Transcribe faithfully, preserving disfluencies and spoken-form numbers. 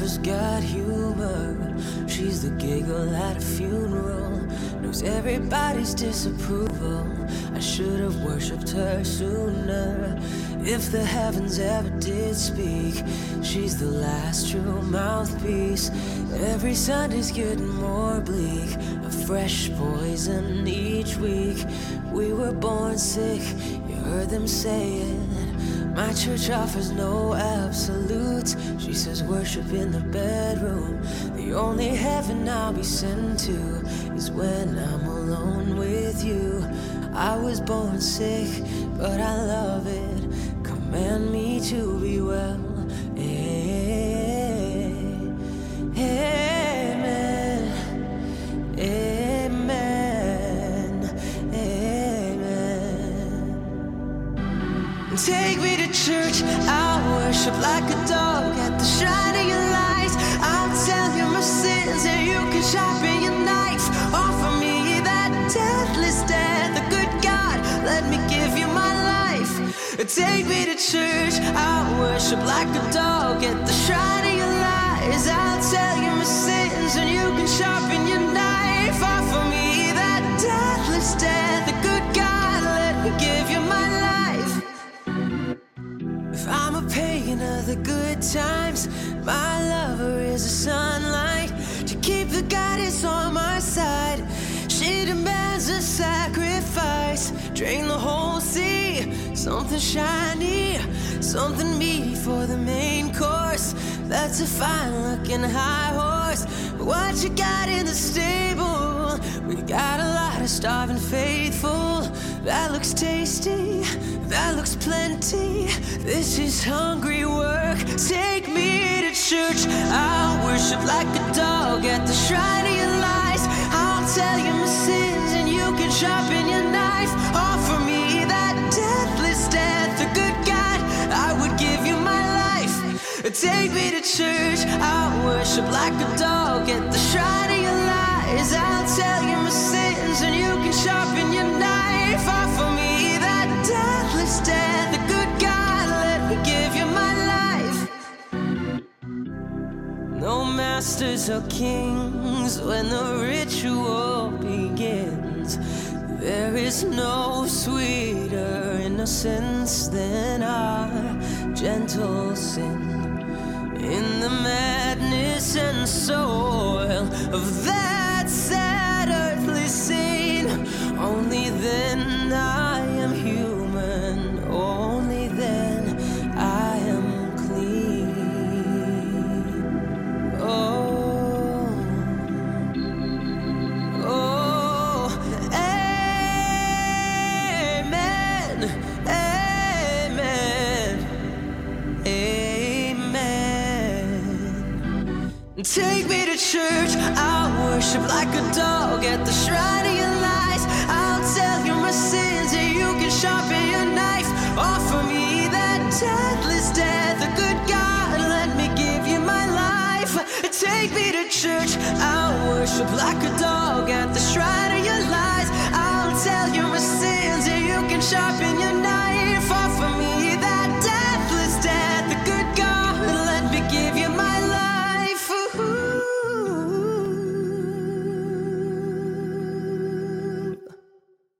lover's got humor. She's the giggle at a funeral, knows everybody's disapproval. I should have worshipped her sooner. If the heavens ever did speak, she's the last true mouthpiece. Every Sunday's getting more bleak, a fresh poison each week. We were born sick, you heard them say it. My church offers no absolutes. She says worship in the bedroom. The only heaven I'll be sent to is when I'm alone with you. I was born sick, but I love it. Command me to be well. Amen. Amen. Amen. Take me to church, I'll worship like a dog at the shrine of your light. I'll tell you my sins and you can sharpen your knife. Offer me that deathless death, a good God, let me give you my life. Take me to church, I'll worship like a dog at the shrine of your lies. I'll tell you my sins and you can sharpen your knife. Offer me that deathless death, a good God, let me give you my life. If I'm a pagan of the good times, my lover is a sunlight to keep the goddess on my side. She demands a sacrifice, drain the whole sea, something shiny, something meaty for the main course. That's a fine-looking high horse. What you got in the stable? We got a lot of starving faithful. That looks tasty, that looks plenty. This is hungry work. Take me to church, I'll worship like a dog at the shrine of your lies. I'll tell you my sins and you can sharpen your knife. Offer me that deathless death, a good God, I would give you my life. Take me to church, I'll worship like a dog at the shrine of your lies. I'll tell you my sins and you can sharpen your knife. Offer me that deathless death, a good God, let me give you my life. No masters or kings when the ritual begins. There is no sweeter innocence than our gentle sin. In the madness and soil of that sad earthly scene, only then I am human, only then I am clean. Oh, oh, amen, amen, amen. Take me to church, I'll worship like a dog at the shrine of your lies. I'll tell you my sins and you can sharpen your knife. Offer me that deathless death, a good God, let me give you my life. Take me to church, I'll worship like a dog at the shrine of your lies. I'll tell you my sins and you can sharpen your knife.